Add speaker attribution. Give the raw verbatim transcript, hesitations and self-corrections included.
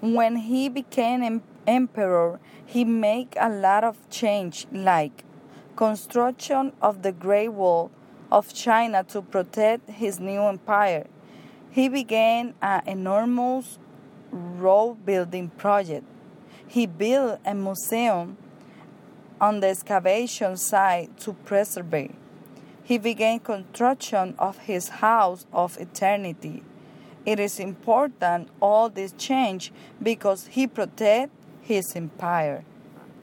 Speaker 1: When he became em- emperor, he made a lot of change, like construction of the Great Wall of China to protect his new empire. He began an enormous road building project. He built a museum on the excavation site to preserve it. He began construction of his house of eternity. It is important all this change because he protected his empire.